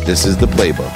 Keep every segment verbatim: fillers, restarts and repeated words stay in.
This is The Playbook.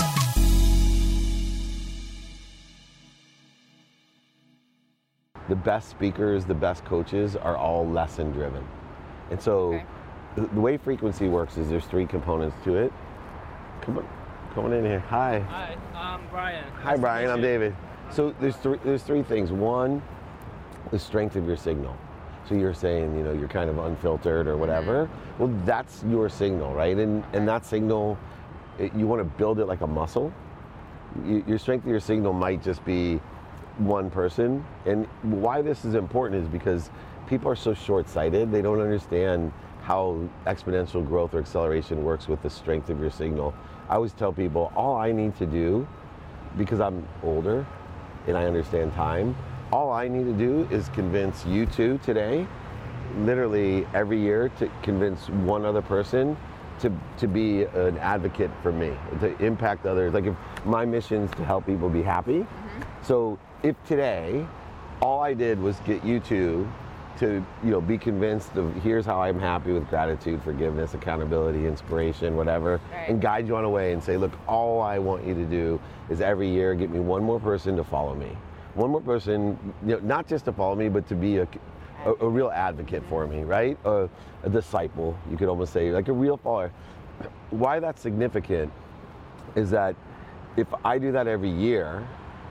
The best speakers, the best coaches are all lesson driven. And so okay. the, the way frequency works is there's three components to it. Come on, come on in here. Hi. Hi, I'm Brian. Hi, nice Brian. I'm David. So there's three, there's three things. One, the strength of your signal. So you're saying, you know, you're kind of unfiltered or whatever. Mm-hmm. Well, that's your signal, right? And and that signal, it, you want to build it like a muscle. You, your strength of your signal might just be one person. And why this is important is because people are so short-sighted. They don't understand how exponential growth or acceleration works with the strength of your signal. I always tell people, all I need to do, because I'm older and I understand time, all I need to do is convince you two today, literally every year, to convince one other person to to be an advocate for me, to impact others. Like if my mission is to help people be happy. Mm-hmm. So if today, all I did was get you two to, you know, be convinced of here's how I'm happy with gratitude, forgiveness, accountability, inspiration, whatever, right. and guide you on a way and say, look, all I want you to do is every year get me one more person to follow me. One more person, you know, not just to follow me, but to be a, a, a real advocate for me, right? A, a disciple, you could almost say, like a real follower. Why that's significant is that if I do that every year,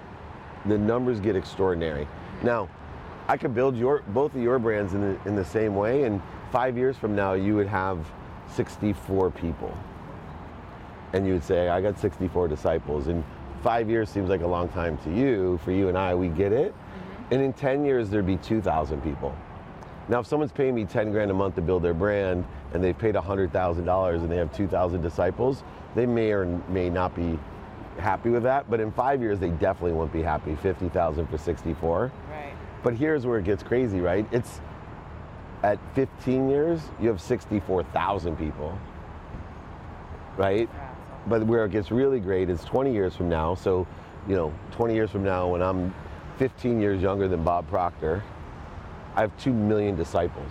the numbers get extraordinary. Now, I could build your both of your brands in the, in the same way, and five years from now, you would have sixty-four people. And you would say, I got sixty-four disciples. And five years seems like a long time to you. For you and I, we get it. Mm-hmm. And in ten years, there'd be two thousand people. Now, if someone's paying me ten grand a month to build their brand, and they've paid one hundred thousand dollars and they have two thousand disciples, they may or may not be happy with that. But in five years, they definitely won't be happy. fifty thousand for sixty-four. Right. But here's where it gets crazy, right? It's at fifteen years, you have sixty-four thousand people, right? Yeah. But where it gets really great is twenty years from now. So, you know, twenty years from now, when I'm fifteen years younger than Bob Proctor, I have two million disciples.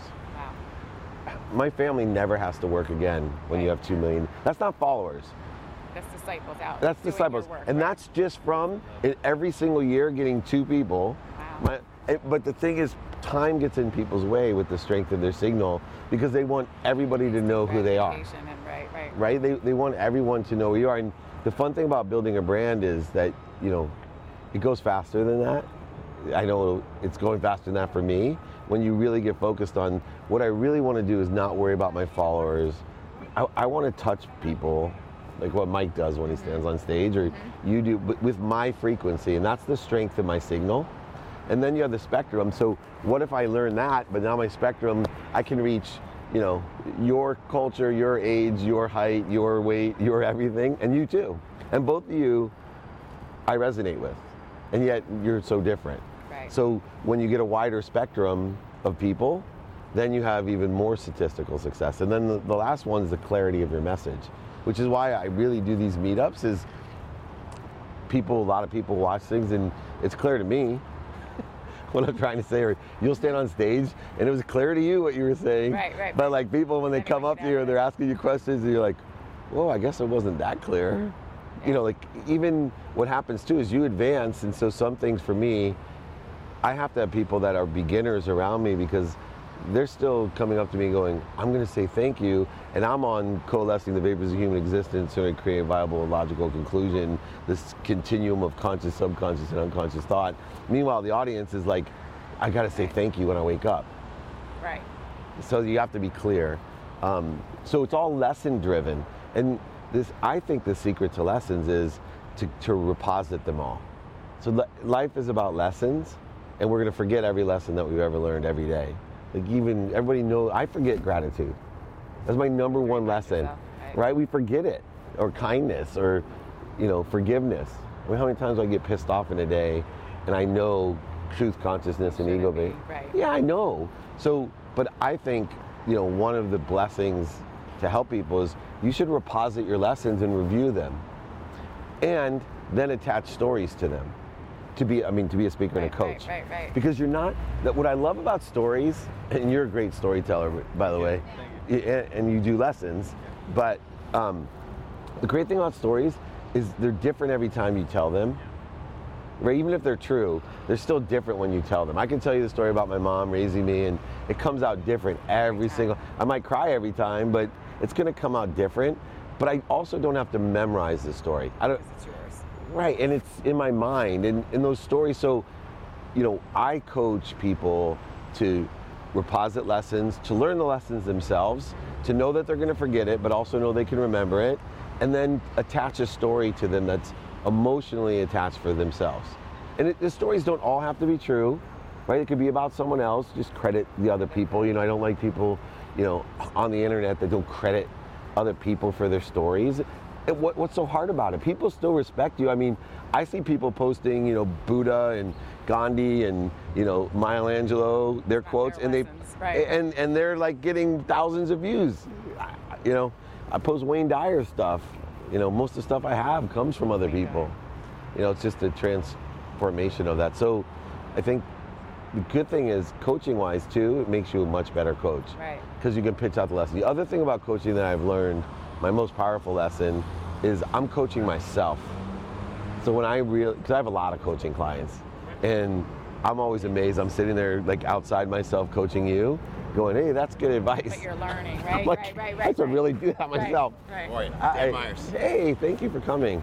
Wow. My family never has to work again when right. you have two million. That's not followers. That's disciples out. That's disciples. Work, and right? that's just from every single year getting two people. Wow. My, but the thing is, time gets in people's way with the strength of their signal because they want everybody to know who they are. And right, right. Right? They they want everyone to know who you are. And the fun thing about building a brand is that, you know, it goes faster than that. I know it's going faster than that for me. When you really get focused on what I really want to do is not worry about my followers. I, I want to touch people like what Mike does when he stands on stage, or mm-hmm. you do, but with my frequency, and that's the strength of my signal. And then you have the spectrum. So what if I learn that, but now my spectrum, I can reach, you know, your culture, your age, your height, your weight, your everything, and you too. And both of you, I resonate with, and yet you're so different. Right. So when you get a wider spectrum of people, then you have even more statistical success. And then the, the last one is the clarity of your message, which is why I really do these meetups. Is people, a lot of people watch things, and it's clear to me what I'm trying to say, or you'll stand on stage and it was clear to you what you were saying. Right, right. But like people, when they come up to you, they're asking you questions, and you're like, whoa, I guess it wasn't that clear. Yeah. You know, like even what happens too is you advance, and so some things for me, I have to have people that are beginners around me because they're still coming up to me going, I'm going to say thank you, and I'm on coalescing the vapors of human existence to create a viable, logical conclusion, this continuum of conscious, subconscious, and unconscious thought. Meanwhile, the audience is like, I got to say thank you when I wake up. Right. So you have to be clear. Um, so it's all lesson driven, and this, I think the secret to lessons is to, to reposit them all. So le- life is about lessons, and we're going to forget every lesson that we've ever learned every day. Like even everybody knows, I forget gratitude. That's my number one lesson, right? We forget it, or kindness, or, you know, forgiveness. I mean, how many times do I get pissed off in a day, and I know truth, consciousness, and ego based? Right. Yeah, I know. So, but I think, you know, one of the blessings to help people is you should reposit your lessons and review them, and then attach stories to them. To be, I mean, to be a speaker right, and a coach. Right, right, right. Because you're not, that what I love about stories, and you're a great storyteller, by the way, and, and you do lessons, but um, the great thing about stories is they're different every time you tell them. Right? Even if they're true, they're still different when you tell them. I can tell you the story about my mom raising me, and it comes out different every single. I might cry every time, but it's going to come out different. But I also don't have to memorize the story. I don't. It's yours. Right, and it's in my mind, and in those stories. So, you know, I coach people to reposit lessons, to learn the lessons themselves, to know that they're going to forget it, but also know they can remember it, and then attach a story to them that's emotionally attached for themselves. And it, the stories don't all have to be true, right? It could be about someone else. Just credit the other people. You know, I don't like people, you know, on the internet that don't credit other people for their stories. It, what, what's so hard about it? People still respect you. I mean, I see people posting, you know, Buddha and Gandhi and, you know, Michelangelo, their About quotes, their and they, lessons, right. and and they're like getting thousands of views. I, you know, I post Wayne Dyer stuff. You know, most of the stuff I have comes from other people. You know, it's just a transformation of that. So, I think the good thing is, coaching-wise too, it makes you a much better coach. Right. Because you can pitch out the lesson. The other thing about coaching that I've learned, my most powerful lesson, is I'm coaching myself. So when I real, because I have a lot of coaching clients, and I'm always amazed. I'm sitting there like outside myself coaching you, going, "Hey, that's good advice." But you're learning, right? I'm like, right, right, I right. have to right. really do that myself. Right. Boy, right. I- Dan Myers. Hey, thank you for coming.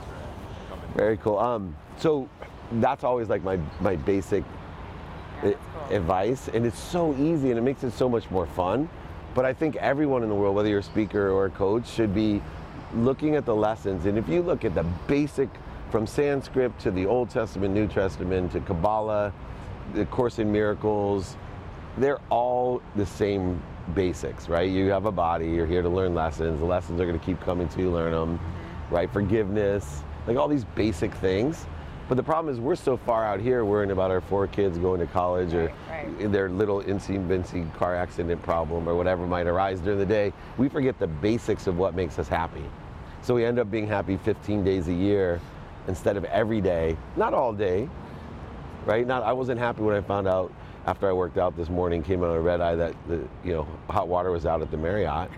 Very cool. Um, so that's always like my my basic Yeah, i- that's cool. advice, and it's so easy, and it makes it so much more fun. But I think everyone in the world, whether you're a speaker or a coach, should be looking at the lessons. And if you look at the basic, from Sanskrit to the Old Testament, New Testament, to Kabbalah, the Course in Miracles, they're all the same basics, right? You have a body, you're here to learn lessons. The lessons are going to keep coming to you, learn them, right? Forgiveness, like all these basic things. But the problem is we're so far out here worrying about our four kids going to college, or Right, right. their little incy-bincy car accident problem or whatever might arise during the day. We forget the basics of what makes us happy. So we end up being happy fifteen days a year instead of every day, not all day, right? Not, I wasn't happy when I found out after I worked out this morning, came out of red eye, that the, you know, hot water was out at the Marriott.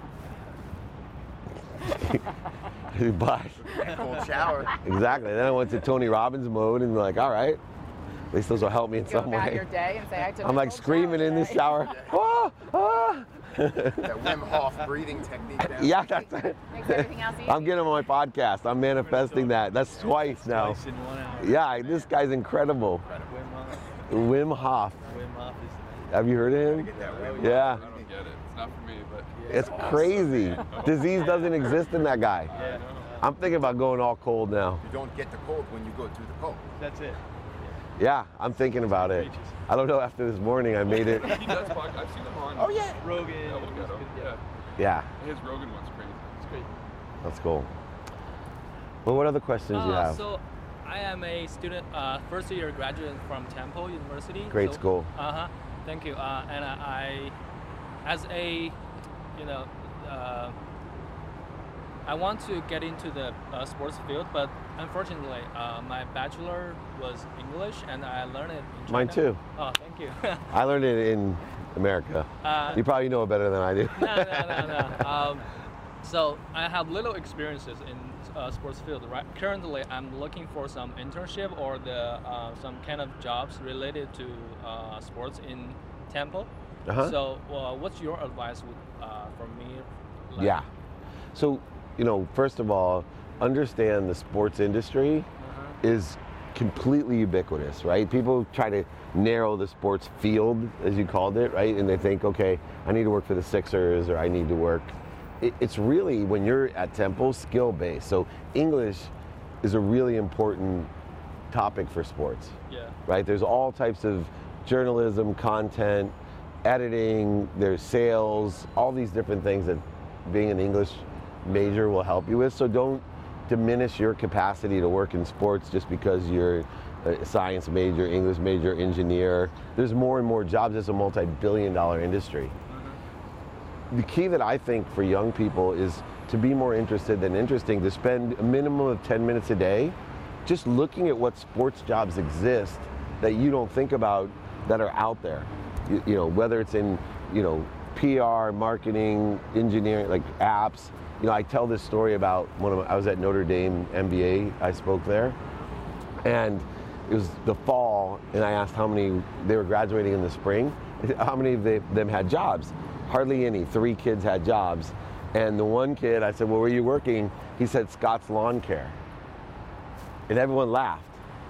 But Cold shower. exactly. Then I went to Tony Robbins mode and like, all right, at least this will help me in Go some about way. your day and say, I took I'm a like cold screaming in the today." shower. Ah, ah. That Wim Hof breathing technique. Down. Yeah, that's it. Makes everything else easy. I'm getting on my podcast. I'm manifesting that. That's twice now. Twice in one hour. Yeah, this guy's incredible. Wim Hof. Wim Hof. Wim Hof is amazing. Have you heard of him? Get that Wim Yeah. I don't get it. It's not for me, but It's crazy. Disease doesn't exist in that guy. Yeah, I'm thinking about going all cold now. You don't get the cold when you go through the cold. that's it. Yeah, I'm thinking about it. I don't know, after this morning I made it. he does podcast. I've seen him on. Oh yeah. Rogan. Yeah, look at him. Yeah. Yeah, His Rogan one's crazy. It's great. that's cool. Well, what other questions you Uh, have? So I am a student, uh, first year graduate from Temple University. Great so, school. Uh huh. Thank you. Uh, and I, as a, you know, uh, I want to get into the uh, sports field, but unfortunately, uh, my bachelor was English, and I learned it in China. Mine too. Oh, thank you. I learned it in America. uh, You probably know it better than I do. no, no, no, no. Um, so I have little experiences in uh, sports field. Right. Currently, I'm looking for some internship or the uh, some kind of jobs related to uh, sports in Temple. Uh-huh. So, uh, what's your advice with, uh, for me? Like, Yeah. So, you know, first of all, understand the sports industry Uh-huh. is completely ubiquitous, right? People try to narrow the sports field, as you called it, right? And they think, okay, I need to work for the Sixers, or I need to work. It, it's really, when you're at Temple, skill-based. So English is a really important topic for sports, Yeah. right? There's all types of journalism, content, editing, there's sales, all these different things that being an English major will help you with. So don't diminish your capacity to work in sports just because you're a science major, English major, engineer. There's more and more jobs. It's a multi-billion dollar industry. The key that I think for young people is to be more interested than interesting, to spend a minimum of ten minutes a day just looking at what sports jobs exist that you don't think about that are out there. You, you know, whether it's in, you know, P R, marketing, engineering, like apps, you know, I tell this story about one of my, I was at Notre Dame M B A, I spoke there, and it was the fall, and I asked how many, they were graduating in the spring, how many of they, them had jobs? Hardly any, three kids had jobs. And the one kid, I said, well, where are you working? He said, Scott's Lawn Care. And everyone laughed.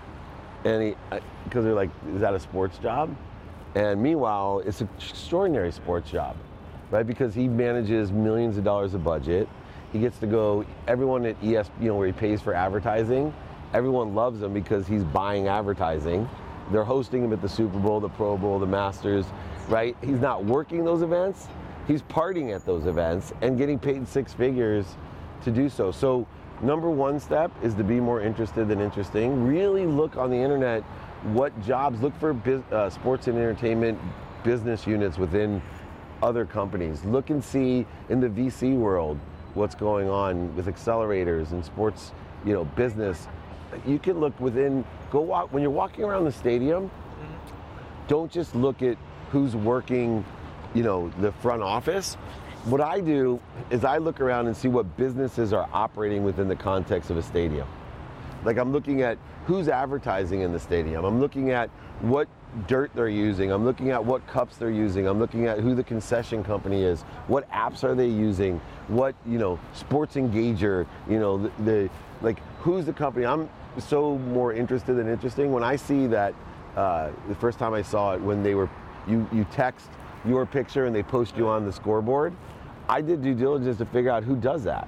And he, because they're like, is that a sports job? And meanwhile, it's an extraordinary sports job, right? Because he manages millions of dollars of budget. He gets to go, everyone at E S P N, you know, where he pays for advertising, everyone loves him because he's buying advertising. They're hosting him at the Super Bowl, the Pro Bowl, the Masters, right? He's not working those events, he's partying at those events and getting paid six figures to do so. So number one step is to be more interested than interesting. Really look on the internet what jobs, look for biz, uh, sports and entertainment business units within other companies. Look and see in the V C world what's going on with accelerators and sports, you know, business. You can look within, go walk, when you're walking around the stadium, mm-hmm. don't just look at who's working, you know, the front office. What I do is I look around and see what businesses are operating within the context of a stadium. Like I'm looking at who's advertising in the stadium. I'm looking at what dirt they're using. I'm looking at what cups they're using. I'm looking at who the concession company is. What apps are they using? What, you know, sports engager, you know, the, the like who's the company? I'm so more interested than interesting. When I see that, uh, the first time I saw it, when they were, you, you text your picture and they post you on the scoreboard, I did due diligence to figure out who does that,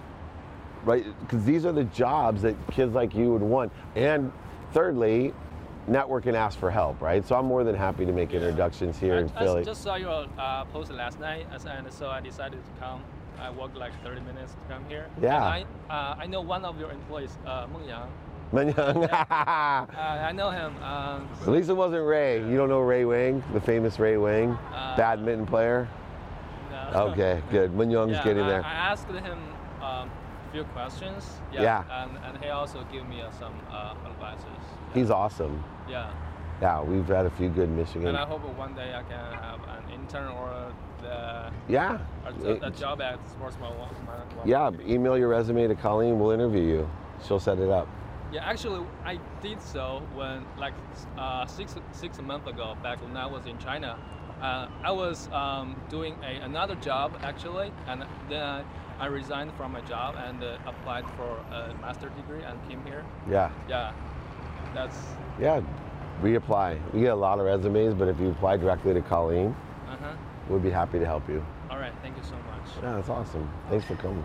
right? Because these are the jobs that kids like you would want. And thirdly, network and ask for help, right? So I'm more than happy to make introductions here I, in Philly. I just saw your uh, post last night, and so I decided to come. I walked like thirty minutes to come here. Yeah. And I, uh, I know one of your employees, uh, Meng Yang. Menyoung. uh, I know him. Um, At least it wasn't Ray. You don't know Ray Wang, the famous Ray Wang, Uh, badminton player? no. Okay, good. Menyoung's Yeah, getting I, there. I asked him um, a few questions. Yeah. Yeah. And, and he also gave me uh, some uh, advices. Yeah. He's awesome. Yeah. Yeah, we've had a few good Michigan. And I hope one day I can have an intern or the, Yeah. a, a job at Sports One. Yeah, email your resume to Colleen. We'll interview you. She'll set it up. Yeah, actually, I did so when, like, uh, six six months ago, back when I was in China. Uh, I was um, doing a, another job, actually, and then I, I resigned from my job and uh, applied for a master's degree and came here. Yeah. Yeah, that's... Yeah, reapply. We get a lot of resumes, but if you apply directly to Colleen, Uh-huh. we'll be happy to help you. All right, thank you so much. Yeah, that's awesome. Thanks for coming.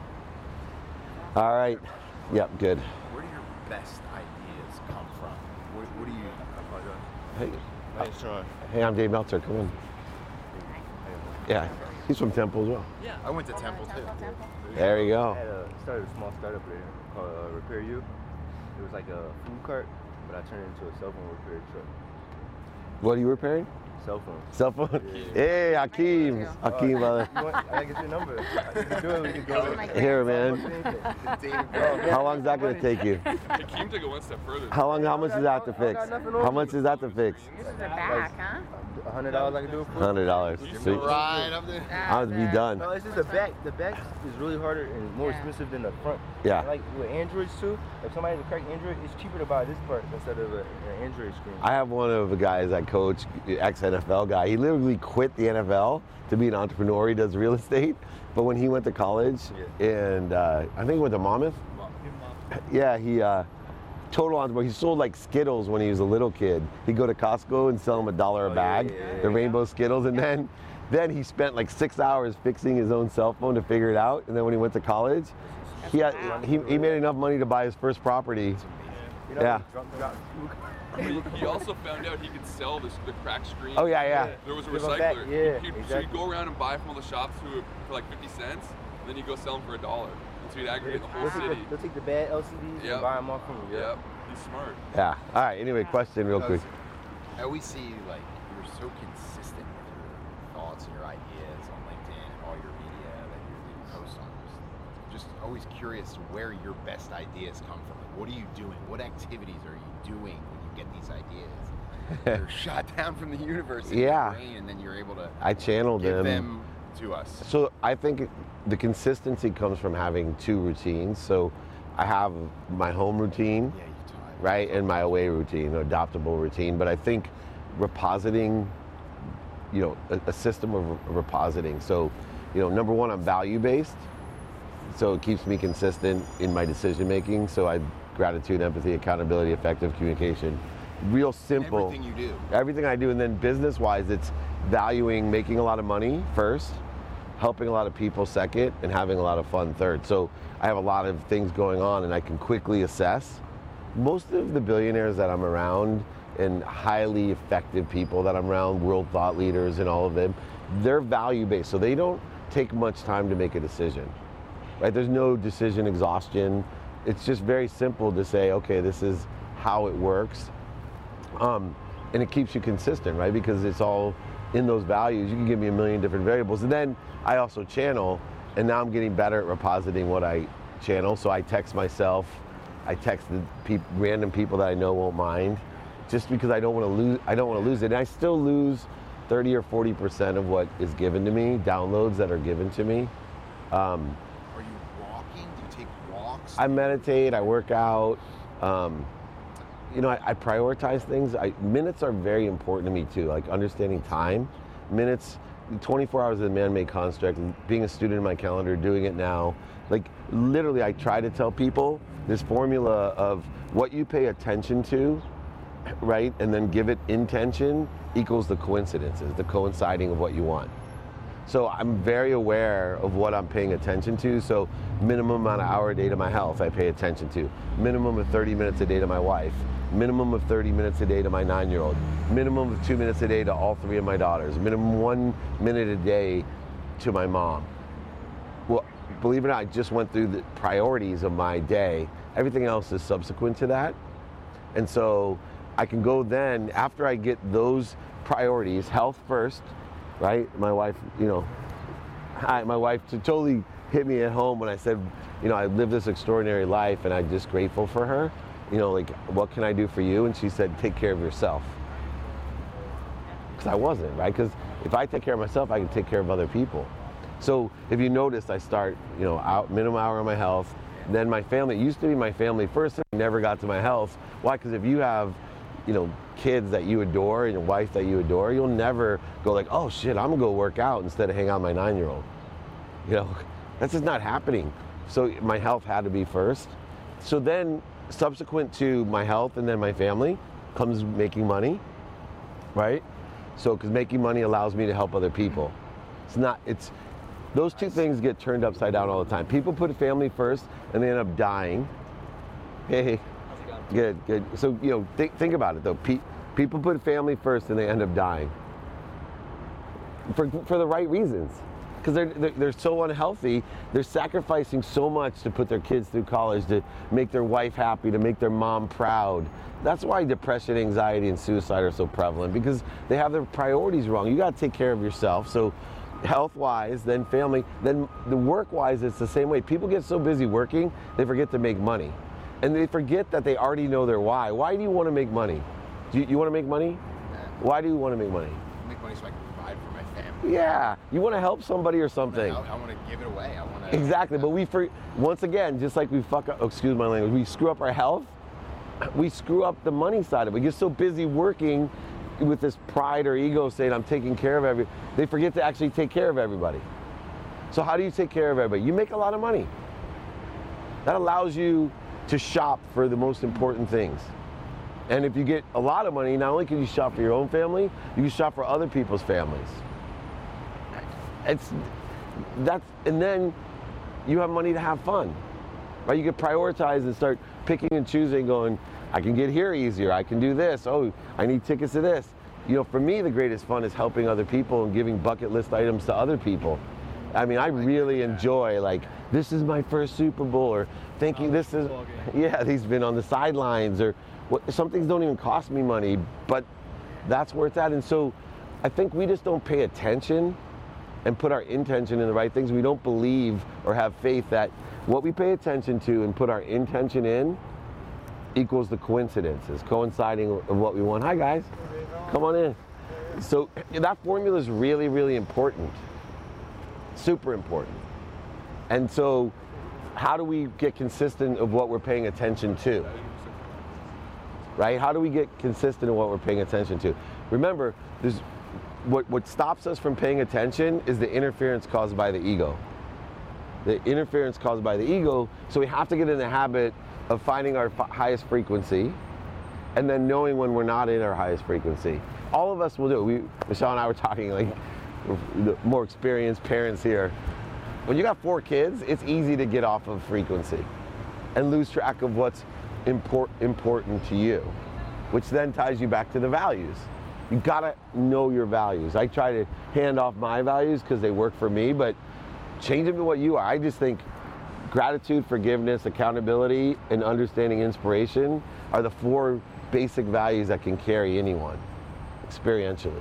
All right. Yep, good. Where do your best ideas come from? What, what do you? Hey, Nice try. hey, I'm Dave Meltzer. Come in. Yeah, he's from Temple as well. Yeah. I went to Temple too. There you I go. had a, started a small startup there called uh, Repair You. It was like a food cart, but I turned it into a cell phone repair truck. What are you repairing? Cell phone. Cell phone? Yeah. Hey, Hakeem. Hakeem, brother. You want, I get your number. I can do it. We can go. my Here, man. Dave Grohl. How long is that going to take you? Hakeem took it one step further. How long? How much is that to fix? How much is that to fix? This is a back, huh? A hundred dollars I can do it for. Hundred dollars. So Right up there. I would be done. No, it's just the back. The back is really harder and more Yeah. expensive than the front. Yeah. Like with Androids too, if somebody has a cracked Android, it's cheaper to buy this part instead of a, an Android screen. I have one of the guys I coach, ex-N F L guy. He literally quit the N F L to be an entrepreneur. He does real estate. But when he went to college, and uh, I think he went to Monmouth. Yeah, he uh, total entrepreneur. He sold like Skittles when he was a little kid. He'd go to Costco and sell them a dollar a Oh, yeah, bag, yeah, yeah, the yeah. rainbow Skittles, and then then he spent like six hours fixing his own cell phone to figure it out. And then when he went to college, he had he, he made enough money to buy his first property. You know, Yeah. Drunk, drunk, He, he also found out he could sell this, the cracked screen. Oh yeah, yeah. There was a Give 'em back, recycler. yeah, He'd, So exactly. he'd go around and buy from all the shops who, for like fifty cents, and then he'd go sell them for a dollar. And so he'd aggregate the whole They'll take city. the, they'll take the bad L C Ds Yep. and buy them off from you. Yep, he's smart. Yeah. All right. Anyway, question real quick. I always see like you're so consistent with your thoughts and your ideas on LinkedIn and all your media that you you post on. Just, just always curious where your best ideas come from. Like, what are you doing? What activities are you doing when you get these ideas? They're shot down from the universe in Yeah. your brain, and then you're able to I channeled give them. them to us. So I think the consistency comes from having two routines. So I have my home routine, Yeah, you taught. right, and my away routine, an adoptable routine. But I think repositing, you know, a, a system of repositing. So, you know, number one, I'm value based, so it keeps me consistent in my decision making. So I gratitude, empathy, accountability, effective communication. Real simple. Everything you do. Everything I do, and then business wise, it's valuing making a lot of money first, helping a lot of people second, and having a lot of fun third. So I have a lot of things going on, and I can quickly assess. Most of the billionaires that I'm around and highly effective people that I'm around, world thought leaders and all of them, they're value based, so they don't take much time to make a decision, right? There's no decision exhaustion. It's just very simple to say, okay, this is how it works. Um, and it keeps you consistent, right? Because it's all in those values. You can give me a million different variables. And then I also channel, and now I'm getting better at repositing what I channel. So I text myself, I text the peop random people that I know won't mind, just because I don't want to lose, I don't want to lose it. And I still lose thirty or forty percent of what is given to me, downloads that are given to me. Um, Are you walking? Do you take walks? I meditate, I work out. Um, you know, I, I prioritize things. I, minutes are very important to me too, like understanding time. Minutes, twenty-four hours of the man-made construct, being a student in my calendar, doing it now. Like literally, I try to tell people this formula of what you pay attention to, right? And then give it intention equals the coincidences, the coinciding of what you want. So I'm very aware of what I'm paying attention to. So minimum amount of hour a day to my health, I pay attention to. Minimum of thirty minutes a day to my wife. Minimum of thirty minutes a day to my nine-year-old. Minimum of two minutes a day to all three of my daughters. Minimum one minute a day to my mom. Well, believe it or not, I just went through the priorities of my day. Everything else is subsequent to that. And so I can go then, after I get those priorities, health first, right? My wife, you know, hi, my wife totally hit me at home when I said, you know, I live this extraordinary life and I'm just grateful for her. You know, like, what can I do for you? And she said, take care of yourself. Because I wasn't, right? Because if I take care of myself, I can take care of other people. So if you notice, I start, you know, out minimum hour on my health, then my family. It used to be my family first, and I never got to my health. Why? Because if you have, you know, kids that you adore and a wife that you adore, you'll never go like, oh shit, I'm gonna go work out instead of hang out with my nine-year-old. You know, that's just not happening. So my health had to be first. So then, subsequent to my health and then my family, comes making money, right? So, because making money allows me to help other people. It's not, it's, those two things get turned upside down all the time. People put family first and they end up dying. Hey, good, good. So, you know, think, think about it though. Pe people put family first and they end up dying. For, for the right reasons. Because they're, they're, they're so unhealthy, they're sacrificing so much to put their kids through college, to make their wife happy, to make their mom proud. That's why depression, anxiety, and suicide are so prevalent, because they have their priorities wrong. You got to take care of yourself. So health-wise, then family, then the work-wise, it's the same way. People get so busy working, they forget to make money. And they forget that they already know their why. Why do you want to make money? Do you, you want to make money? Why do you want to make money? Make money so I can provide for my family. Yeah, you want to help somebody or something. I, I want to give it away. I want to. Exactly, but we, for, once again, just like we fuck up, oh, excuse my language, we screw up our health, we screw up the money side of it. We get so busy working with this pride or ego saying, I'm taking care of every, they forget to actually take care of everybody. So how do you take care of everybody? You make a lot of money. That allows you to shop for the most important things. And if you get a lot of money, not only can you shop for your own family, you can shop for other people's families. It's, that's, and then you have money to have fun, right? You can prioritize and start picking and choosing, going, I can get here easier, I can do this, oh, I need tickets to this. You know, for me, the greatest fun is helping other people and giving bucket list items to other people. I mean, I really enjoy, like, this is my first Super Bowl, or thinking this is, yeah, he's been on the sidelines, or what, some things don't even cost me money, but that's where it's at. And so I think we just don't pay attention and put our intention in the right things. We don't believe or have faith that what we pay attention to and put our intention in equals the coincidences, coinciding of what we want. Hi guys, come on in. So that formula is really, really important. Super important. And so, how do we get consistent of what we're paying attention to? Right? How do we get consistent in what we're paying attention to? Remember, there's, what, what stops us from paying attention is the interference caused by the ego. The interference caused by the ego, so we have to get in the habit of finding our f- highest frequency and then knowing when we're not in our highest frequency. All of us will do it. We, Michelle and I were talking, like, the more experienced parents here. When you got four kids, it's easy to get off of frequency and lose track of what's import, important to you, which then ties you back to the values. You gotta know your values. I try to hand off my values because they work for me, but change them to what you are. I just think gratitude, forgiveness, accountability, and understanding inspiration are the four basic values that can carry anyone experientially.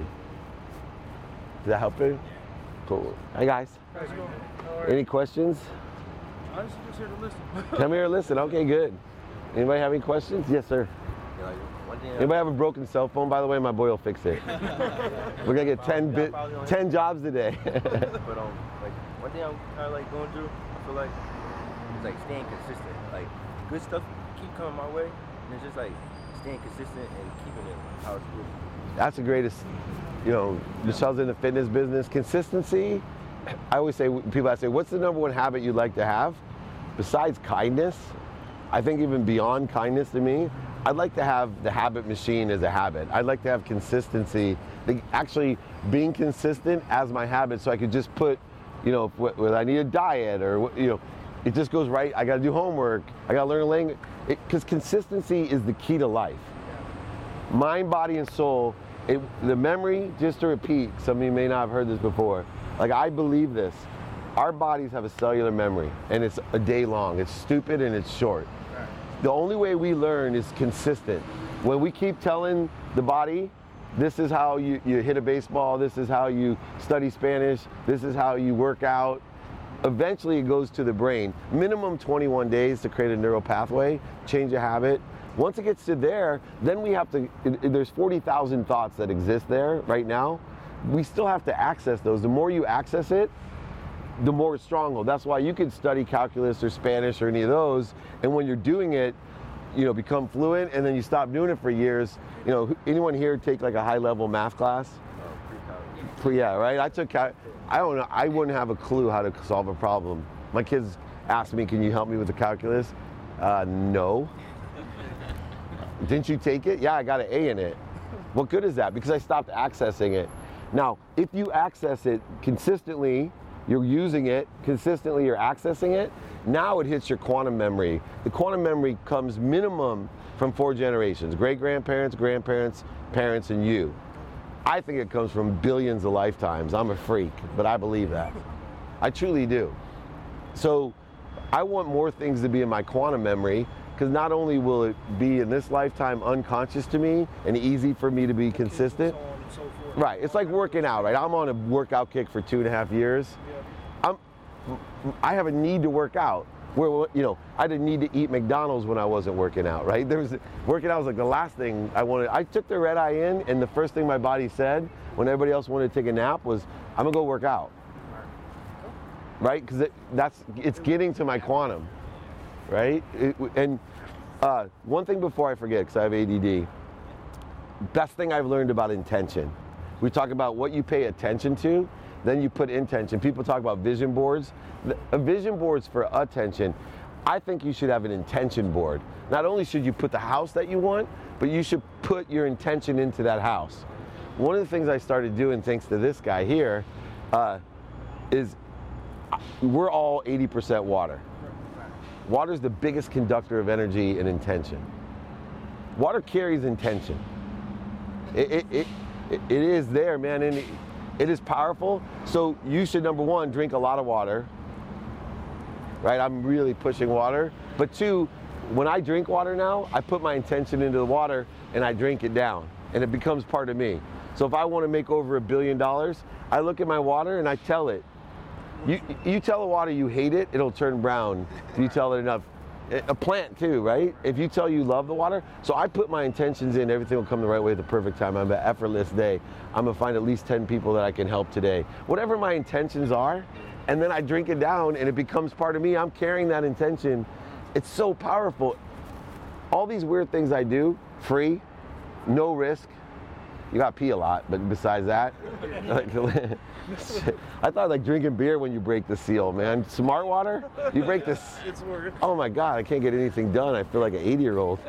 Does that help you? Cool. Hey guys. Any questions? I just just here to listen. Come here and listen. Okay, good. Anybody have any questions? Yes, sir. Yeah, like, one thing I- Anybody have a broken cell phone? By the way, my boy will fix it. We're gonna get ten bit, ten jobs today. But um, like one thing I'm kind of like going through, I feel like is like staying consistent. Like good stuff keep coming my way, and it's just like staying consistent and keeping it how it's supposed to be. That's the greatest. You know, Michelle's in the fitness business. Consistency. I always say, people ask me, what's the number one habit you'd like to have? Besides kindness, I think even beyond kindness to me, I'd like to have the habit machine as a habit. I'd like to have consistency, the, actually being consistent as my habit, so I could just put, you know, whether I need a diet or, you know, it just goes right. I gotta do homework, I gotta learn a language, because consistency is the key to life. Mind, body, and soul. It, the memory, just to repeat, some of you may not have heard this before, like I believe this, our bodies have a cellular memory and it's a day long. It's stupid and it's short. The only way we learn is consistent. When we keep telling the body, this is how you, you hit a baseball, this is how you study Spanish, this is how you work out, eventually it goes to the brain. Minimum twenty-one days to create a neural pathway, change a habit. Once it gets to there, then we have to, it, it, there's forty thousand thoughts that exist there right now. We still have to access those. The more you access it, the more it's stronghold. That's why you can study calculus or Spanish or any of those, and when you're doing it, you know, become fluent, and then you stop doing it for years. You know, anyone here take like a high-level math class? Pre, yeah, right? I took, I don't know, I wouldn't have a clue how to solve a problem. My kids asked me, can you help me with the calculus? Uh, no. Didn't you take it? Yeah, I got an A in it. What good is that? Because I stopped accessing it. Now, if you access it consistently, you're using it, consistently you're accessing it, now it hits your quantum memory. The quantum memory comes minimum from four generations, great-grandparents, grandparents, parents, and you. I think it comes from billions of lifetimes. I'm a freak, but I believe that. I truly do. So I want more things to be in my quantum memory, because not only will it be in this lifetime unconscious to me and easy for me to be consistent. Right, it's like working out, right? I'm on a workout kick for two and a half years. I'm, I have a need to work out. Where, you know, I didn't need to eat McDonald's when I wasn't working out, right? There was, working out was like the last thing I wanted. I took the red eye in, and the first thing my body said when everybody else wanted to take a nap was, I'm gonna go work out. Right, because it, that's, it's getting to my quantum, right? It, and uh, one thing before I forget, because I have A D D, best thing I've learned about intention. We talk about what you pay attention to, then you put intention. People talk about vision boards. A vision board's for attention. I think you should have an intention board. Not only should you put the house that you want, but you should put your intention into that house. One of the things I started doing, thanks to this guy here, uh, is we're all eighty percent water. Water's the biggest conductor of energy and intention. Water carries intention. It, it, it, it is there, man, and it, it is powerful. So you should, number one, drink a lot of water. Right, I'm really pushing water. But two, when I drink water now, I put my intention into the water and I drink it down, and it becomes part of me. So if I want to make over a billion dollars, I look at my water and I tell it. You, you tell the water you hate it, it'll turn brown. If you tell it enough, A plant too, right? If you tell you love the water, so I put my intentions in, everything will come the right way at the perfect time. I'm an effortless day. I'm gonna find at least ten people that I can help today. Whatever my intentions are, and then I drink it down and it becomes part of me. I'm carrying that intention. It's so powerful. All these weird things I do, free, no risk. You gotta pee a lot, but besides that, like, I thought like drinking beer when you break the seal, man. Smart water, you break this. It's worth. Oh my God, I can't get anything done. I feel like an eighty year old.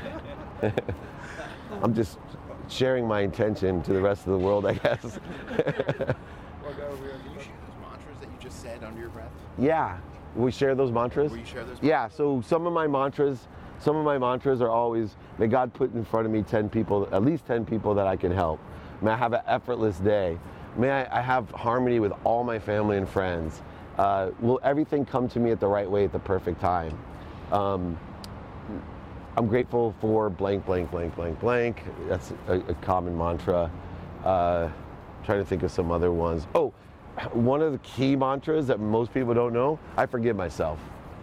I'm just sharing my intention to the rest of the world, I guess. Can you share those mantras that you just said under your breath? Yeah, we share those mantras. Will you share those? Yeah, so some of my mantras, some of my mantras are always, may God put in front of me ten people, at least ten people that I can help. May I have an effortless day. May I, I have harmony with all my family and friends. Uh, will everything come to me at the right way at the perfect time? Um, I'm grateful for blank, blank, blank, blank, blank. That's a, a common mantra. Uh, trying to think of some other ones. Oh, one of the key mantras that most people don't know, I forgive myself.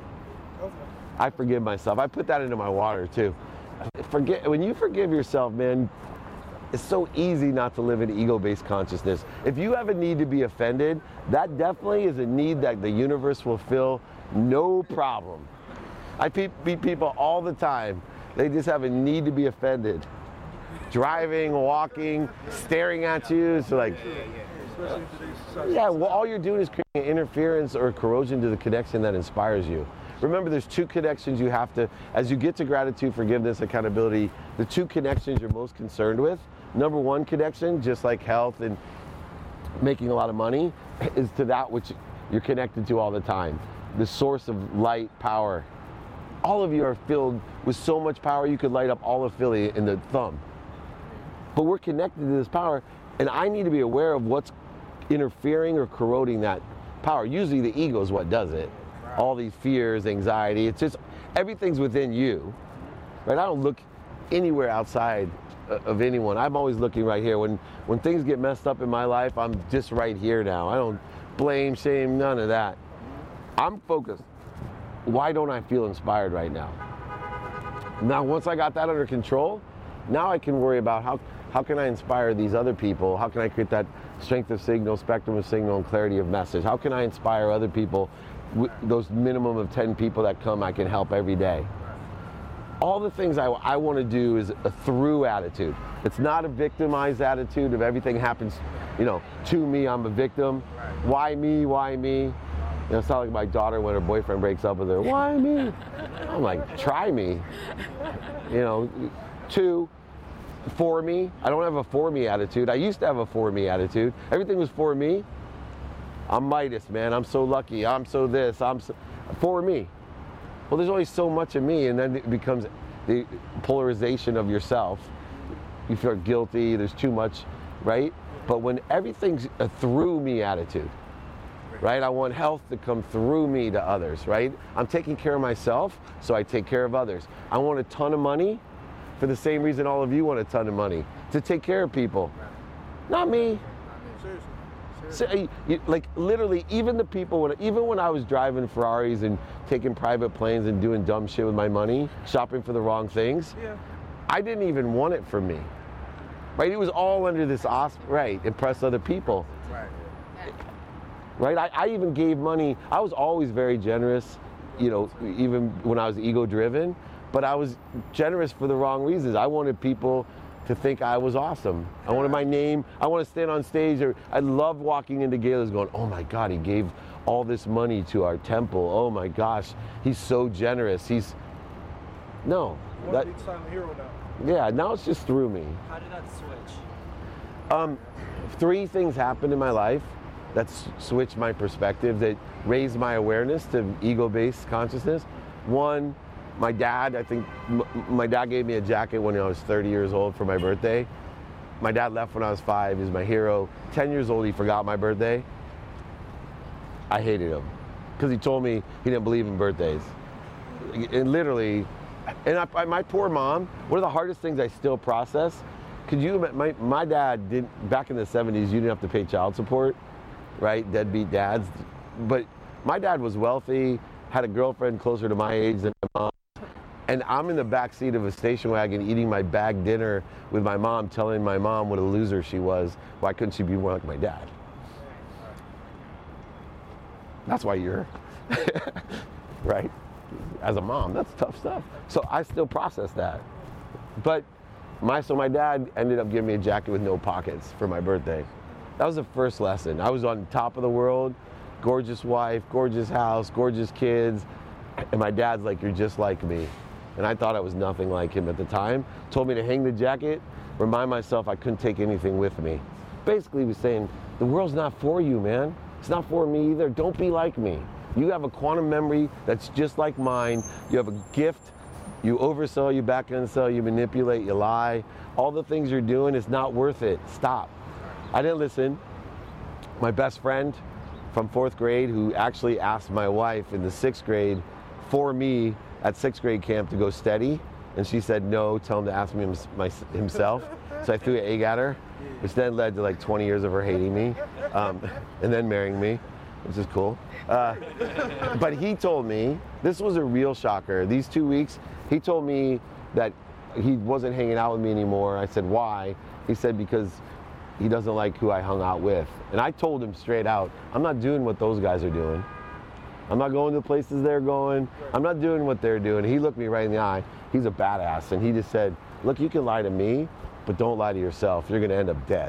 I forgive myself. I put that into my water too. Forget, when you forgive yourself, man, it's so easy not to live in ego-based consciousness. If you have a need to be offended, that definitely is a need that the universe will fill, no problem. I pe- meet people all the time. They just have a need to be offended. Driving, walking, staring at you. It's like, yeah, well, all you're doing is creating interference or corrosion to the connection that inspires you. Remember, there's two connections you have to, as you get to gratitude, forgiveness, accountability, the two connections you're most concerned with. Number one connection, just like health and making a lot of money, is to that which you're connected to all the time. The source of light, power. All of you are filled with so much power you could light up all of Philly in the thumb. But we're connected to this power, and I need to be aware of what's interfering or corroding that power. Usually the ego is what does it. All these fears, anxiety, it's just, everything's within you, right? I don't look anywhere outside of anyone. I'm always looking right here. When, when things get messed up in my life, I'm just right here now. I don't blame, shame, none of that. I'm focused. Why don't I feel inspired right now? Now, once I got that under control, now I can worry about how, how can I inspire these other people? How can I create that strength of signal, spectrum of signal, and clarity of message? How can I inspire other people? Those minimum of ten people that come, I can help every day. All the things I, I want to do is a through attitude. It's not a victimized attitude of everything happens, you know, to me, I'm a victim. Why me, why me? You know, it's not like my daughter when her boyfriend breaks up with her, why me? I'm like, try me. You know, two, for me. I don't have a for me attitude. I used to have a for me attitude. Everything was for me. I'm Midas, man. I'm so lucky. I'm so this. I'm so, for me. Well, there's only so much of me, and then it becomes the polarization of yourself. You feel guilty. There's too much, right? But when everything's a through me attitude, right? I want health to come through me to others, right? I'm taking care of myself, so I take care of others. I want a ton of money for the same reason all of you want a ton of money, to take care of people. Not me. So, you, like literally, even the people, when, even when I was driving Ferraris and taking private planes and doing dumb shit with my money, shopping for the wrong things, yeah. I didn't even want it for me, right? It was all under this, os- right, impress other people. Right. Right, I, I even gave money, I was always very generous, you know, even when I was ego driven, but I was generous for the wrong reasons. I wanted people to think I was awesome. I wanted my name, I want to stand on stage, or I loved walking into galas going, oh my God, he gave all this money to our temple. Oh my gosh, he's so generous. He's, no. You want to be a silent hero now. Yeah, now it's just through me. How did that switch? Um, three things happened in my life that s- switched my perspective, that raised my awareness to ego-based consciousness. One, my dad, I think, m- my dad gave me a jacket when I was thirty years old for my birthday. My dad left when I was five, he's my hero. ten years old, he forgot my birthday. I hated him, because he told me he didn't believe in birthdays. And literally, and I, I, my poor mom, one of the hardest things I still process, could you, my, my dad didn't, back in the seventies, you didn't have to pay child support, right? Deadbeat dads. But my dad was wealthy, had a girlfriend closer to my age than my mom. And I'm in the back seat of a station wagon eating my bag dinner with my mom, telling my mom what a loser she was. Why couldn't she be more like my dad? That's why you're, right? As a mom, that's tough stuff. So I still process that. But my, so my dad ended up giving me a jacket with no pockets for my birthday. That was the first lesson. I was on top of the world, gorgeous wife, gorgeous house, gorgeous kids. And my dad's like, you're just like me. And I thought I was nothing like him at the time. Told me to hang the jacket, remind myself I couldn't take anything with me. Basically, he was saying, the world's not for you, man. It's not for me either. Don't be like me. You have a quantum memory that's just like mine. You have a gift. You oversell, you back end sell, you manipulate, you lie. All the things you're doing is not worth it. Stop. I didn't listen. My best friend from fourth grade, who actually asked my wife in the sixth grade for me at sixth grade camp to go steady, and she said no, tell him to ask me him, my, himself. So I threw an egg at her, which then led to like twenty years of her hating me, um, and then marrying me, which is cool. Uh, but he told me, this was a real shocker, these two weeks, he told me that he wasn't hanging out with me anymore. I said, why? He said, because he doesn't like who I hung out with. And I told him straight out, I'm not doing what those guys are doing. I'm not going to the places they're going. I'm not doing what they're doing. He looked me right in the eye. He's a badass. And he just said, look, you can lie to me, but don't lie to yourself. You're going to end up dead.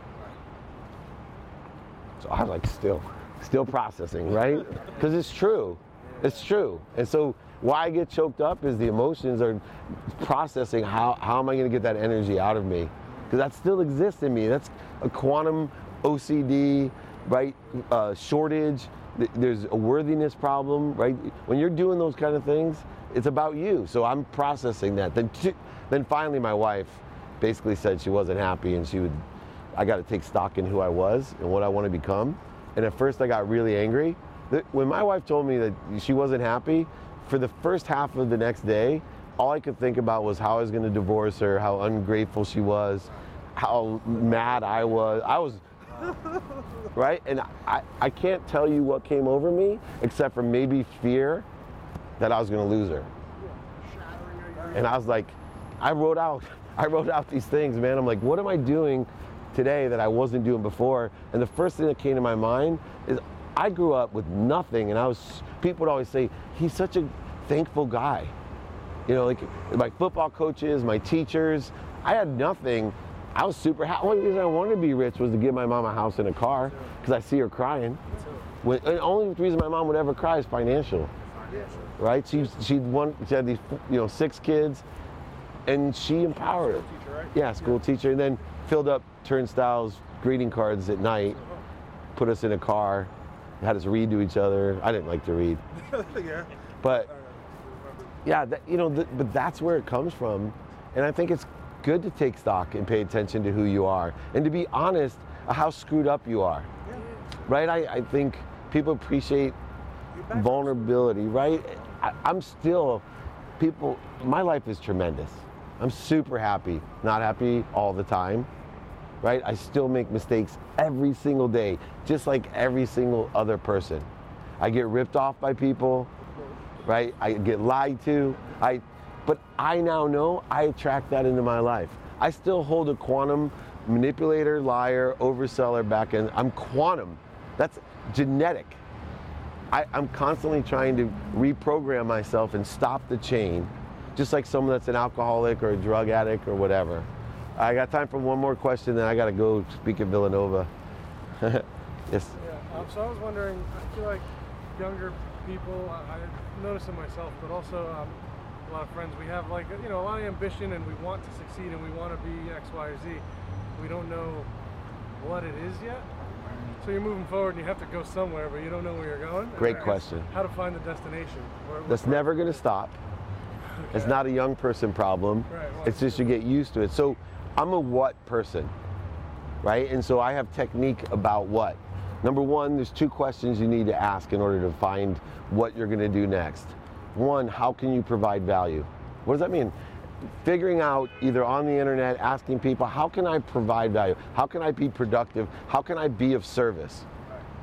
So I was like, still, still processing, right? Because it's true. It's true. And so why I get choked up is the emotions are processing how, how am I going to get that energy out of me? Because that still exists in me. That's a quantum O C D, right? Uh, shortage. There's a worthiness problem, right? When you're doing those kind of things, it's about you. So I'm processing that. Then, then finally my wife basically said she wasn't happy and she would, I got to take stock in who I was and what I want to become. And at first I got really angry. When my wife told me that she wasn't happy, for the first half of the next day, all I could think about was how I was going to divorce her, how ungrateful she was, how mad I was. I was, right? And I, I can't tell you what came over me, except for maybe fear that I was going to lose her. And I was like, I wrote out, I wrote out these things, man. I'm like, what am I doing today that I wasn't doing before? And the first thing that came to my mind is I grew up with nothing, and I was, people would always say, he's such a thankful guy. You know, like my football coaches, my teachers, I had nothing. I was super happy. The only reason I wanted to be rich was to give my mom a house and a car, because I see her crying. When, and the only reason my mom would ever cry is financial, right? She she won, she had these, you know, six kids, and she empowered her. Yeah, school teacher, and then filled up turnstiles, greeting cards at night, put us in a car, had us read to each other. I didn't like to read, Yeah. but yeah, that, you know, th- but that's where it comes from, and I think it's good to take stock and pay attention to who you are and to be honest how screwed up you are, right? I, I think people appreciate vulnerability, right? I, I'm still, people, my life is tremendous. I'm super happy, not happy all the time, right? I still make mistakes every single day, just like every single other person. I get ripped off by people, right? I get lied to. I, but I now know I attract that into my life. I still hold a quantum manipulator, liar, overseller back end. I'm quantum. That's genetic. I, I'm constantly trying to reprogram myself and stop the chain, just like someone that's an alcoholic or a drug addict or whatever. I got time for one more question, then I got to go speak at Villanova. Yes. Yeah. Um, so I was wondering, I feel like younger people, I, I notice it myself, but also um, a lot of friends, we have like, you know, a lot of ambition and we want to succeed and we want to be X, Y, or Z. We don't know what it is yet. So you're moving forward and you have to go somewhere, but you don't know where you're going. Great And question. How to find the destination. Where, That's where, never going to stop. okay. It's not a young person problem. Right, well, It's just you get used to it. So I'm a what person, right? And so I have technique about what. Number one, there's two questions you need to ask in order to find what you're going to do next. One, how can you provide value? What does that mean? Figuring out either on the internet, asking people, how can I provide value? How can I be productive? How can I be of service?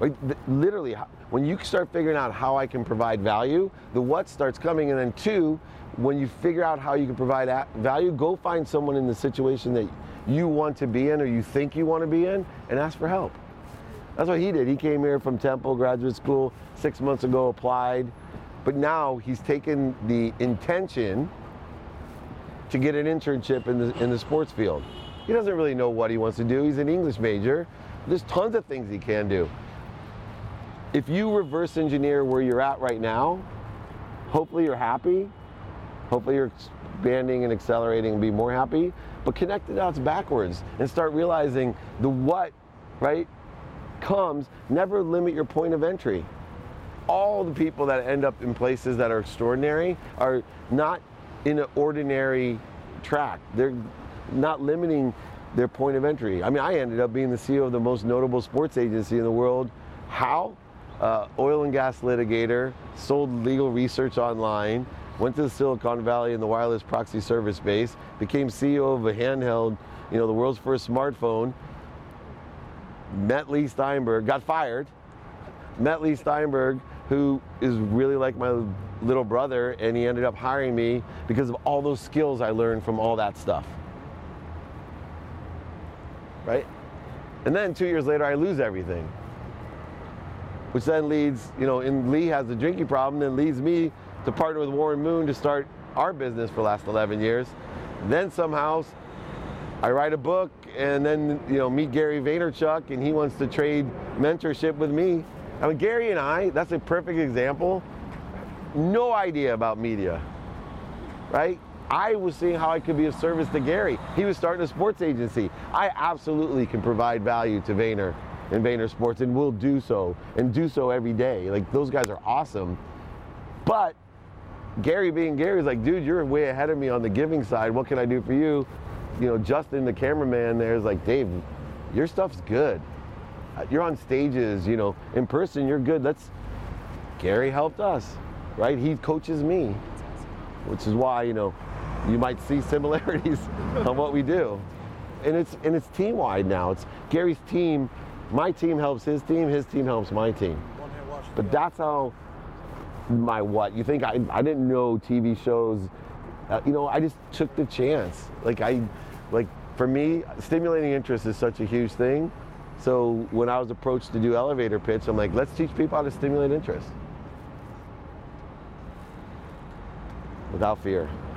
Right? Th- Literally, how- when you start figuring out how I can provide value, the what starts coming, and then two, when you figure out how you can provide a- value, go find someone in the situation that you want to be in or you think you want to be in and ask for help. That's what he did. He came here from Temple Graduate School six months ago, applied, but now he's taken the intention to get an internship in the, in the sports field. He doesn't really know what he wants to do. He's an English major. There's tons of things he can do. If you reverse engineer where you're at right now, hopefully you're happy. Hopefully you're expanding and accelerating and be more happy. But connect the dots backwards and start realizing the what, right, comes. Never limit your point of entry. All the people that end up in places that are extraordinary are not in an ordinary track. They're not limiting their point of entry. I mean, I ended up being the C E O of the most notable sports agency in the world. How? Uh, oil and gas litigator, sold legal research online, went to the Silicon Valley in the wireless proxy service space, became C E O of a handheld, you know, the world's first smartphone, met Lee Steinberg, got fired, met Lee Steinberg, who is really like my little brother, and he ended up hiring me because of all those skills I learned from all that stuff. Right? And then two years later, I lose everything. Which then leads, you know, and Lee has a drinking problem, then leads me to partner with Warren Moon to start our business for the last eleven years. Then somehow I write a book and then, you know, meet Gary Vaynerchuk and he wants to trade mentorship with me. I mean, Gary and I, that's a perfect example. No idea about media, right? I was seeing how I could be of service to Gary. He was starting a sports agency. I absolutely can provide value to Vayner and Vayner Sports, and will do so, and do so every day. Like, those guys are awesome. But Gary being Gary is like, dude, you're way ahead of me on the giving side. What can I do for you? You know, Justin, the cameraman there, is like, Dave, your stuff's good. You're on stages, you know, in person, you're good. Let's, Gary helped us, right? He coaches me, which is why, you know, you might see similarities on what we do. And it's, and it's team-wide now. It's Gary's team. My team helps his team, his team helps my team. But that's how my what. You think I, I didn't know T V shows, uh, you know, I just took the chance. Like I, like for me, stimulating interest is such a huge thing. So when I was approached to do elevator pitch, I'm like, let's teach people how to stimulate interest. Without fear.